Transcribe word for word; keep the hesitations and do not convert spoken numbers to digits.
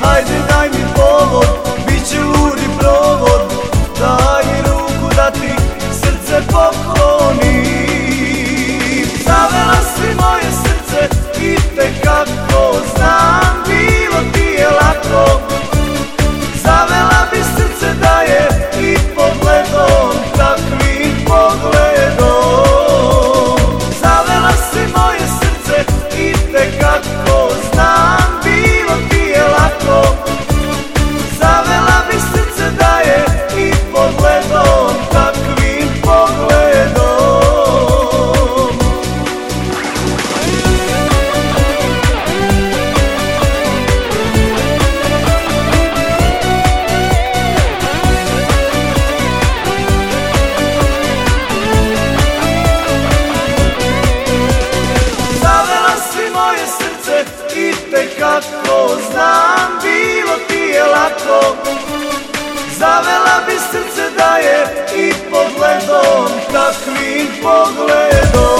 Ajde daj mi povod, bit će ludi provod. Daj mi ruku da ti srce poklonim. Zavela si moje srce i tekako znam, bilo ti je lako. Zavela bi srce da je i pogledom, takvim pogledom. Zavela si moje srce i tekako znam, bilo ti je lako. Zavela bi srce da je i pogledom, takvim pogledom. I tekako znam, bilo ti je lako. Zavela bi srce da je i pogledom, takvim pogledom.